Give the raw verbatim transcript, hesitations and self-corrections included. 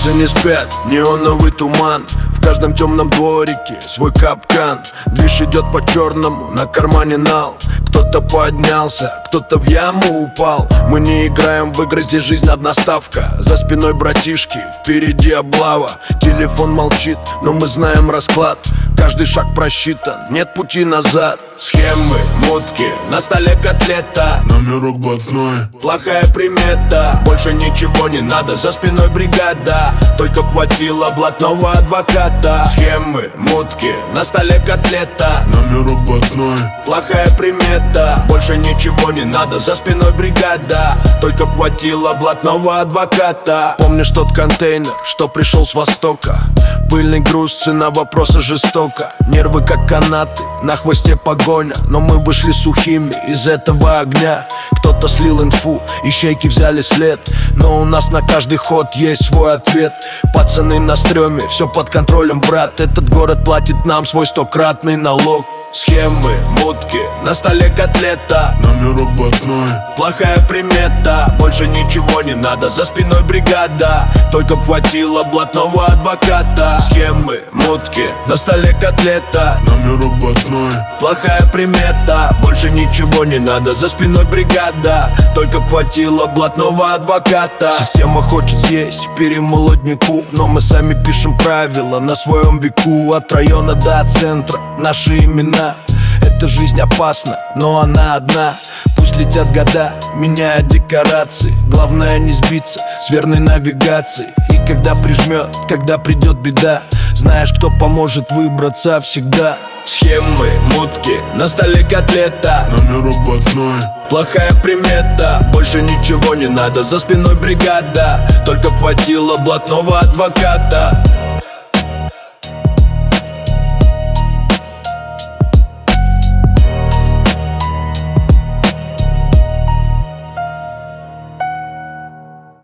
Улицы не спят, неоновый туман. В каждом темном дворике свой капкан. Движ идет по черному, на кармане нал. Кто-то поднялся, кто-то в яму упал. Мы не играем в игры, здесь жизнь одна ставка. За спиной братишки, впереди облава. Телефон молчит, но мы знаем расклад. Каждый шаг просчитан, нет пути назад. Схемы, мутки, на столе котлета. Номерок блатной, плохая примета. Больше ничего не надо, за спиной бригада. Только хватило блатного адвоката. Схемы, мутки, на столе котлета. номерок блатной, плохая примета. Больше ничего не надо, за спиной бригада. Только хватило блатного адвоката. Помнишь тот контейнер, что пришел с востока? Пыльный груз, цена вопроса жестока. Нервы как канаты, на хвосте погоня. Но мы вышли сухими из этого огня. Кто-то слил инфу, ищейки взяли след. Но у нас на каждый ход есть свой ответ. Пацаны на стреме, все под контролем, брат. Этот город платит нам свой стократный налог. Схемы, мутки, на столе котлета. номерок блатной, плохая примета. Больше ничего не надо, за спиной бригада. Только хватило блатного адвоката. Схемы, мутки, на столе котлета. номерок блатной, плохая примета. Больше ничего не надо, за спиной бригада. Только хватило блатного адвоката. Система хочет съесть перемолоднику, но мы сами пишем правила на своем веку. От района до центра наши имена. Эта жизнь опасна, но она одна. Пусть летят года, меняя декорации. Главное не сбиться с верной навигацией. И когда прижмет, когда придет беда, знаешь, кто поможет выбраться всегда. Схемы, мутки, на столе котлета. номерок блатной, плохая примета. Больше ничего не надо, за спиной бригада. Только хватило блатного адвоката.